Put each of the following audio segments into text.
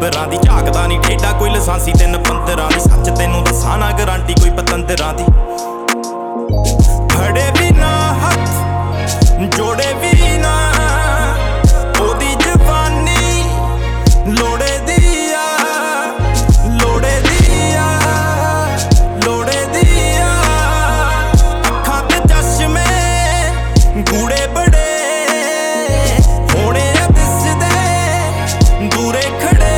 ਨੰਬਰਾਂ ਦੀ ਝਾਕਦਾ ਨਹੀਂ ਠੇਡਾ ਕੋਈ ਲਾਇਸੈਂਸੀ 3 15 ਦੀ ਸੱਚ ਤੈਨੂੰ ਦੱਸਾਂ ਨਾ ਗਰੰਟੀ ਕੋਈ ਪਤੰਦਰਾਂ ਦੀ ਫੜੇ ਵੀ ਨਾ ਹੱਥ ਜੋੜੇ ਵੀ ਨਾ ਉਹਦੀ ਜਵਾਨੀ ਲੋੜੇ ਦੀ ਆ ਲੋੜੇ ਦੀ ਆ ਲੋੜੇ ਦੀ ਆ ਅੱਖਾਂ ਤੇ ਚਸ਼ਮੇ ਗੂੜੇ ਬੜੇ ਹੋਣੇ ਆ ਦਿਸਦੇ ਦੂਰੇ ਖੜੇ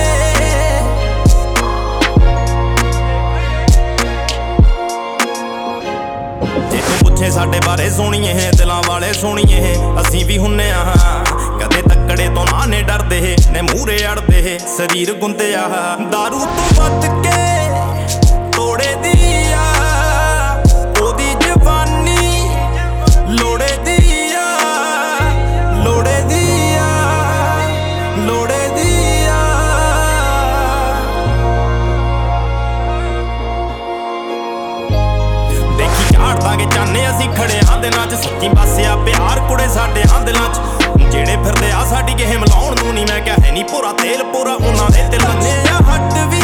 ਜੇ ਤੂੰ ਪੁੱਛੇ ਸਾਡੇ ਬਾਰੇ ਸੁਣੀਏ ਦਿਲਾਂ ਵਾਲੇ ਸੁਣੀਏ ਅਸੀਂ ਵੀ ਹੁੰਨੇ ਆ ਕਦੇ ਤੱਕੜੇ ਤੋਂ ਨਾ ਨੇ ਡਰਦੇ ਨੇ ਮੂਹਰੇ ਅੜਦੇ ਸਰੀਰ ਗੁੰਦਿਆ ਦਾਰੂ ਤੋਂ ਵੱਧ ਕੇ ਤੋੜੇ ਦੀ ਆ ਉਹਦੀ ਜਵਾਨੀ ਲੋੜੇ ਦੀ ਆ ਲੋੜੇ ਦੀ ਆ ਲੋੜੇ ਦੀ ਆ ਦੇਖੀ ਝਾੜ ਦਾਂਗੇ ਚਾਨੇ ਅਸੀਂ ਖੜਿਆਂ ਦਿਨਾਂ 'ਚ ਸੱਚੀ ਪਾਸਿਆ ਪਿਆਰ ਕੁੜੇ ਸਾਡੇ ਦਿਲਾਂ 'ਚ ਜਿਹੜੇ ਫਿਰਦੇ ਆ ਸਾਡੀ ਕਿਸੇ ਮਿਲਾਉਣ ਨੂੰ ਨਹੀਂ ਮੈਂ ਕਿਹਾ ਹੈ ਨਹੀਂ ਪੂਰਾ ਤੇਲ ਪੂਰਾ ਉਹਨਾਂ ਦੇ ਦਿਲਾਂ 'ਚ ਹੱਟ ਵੀ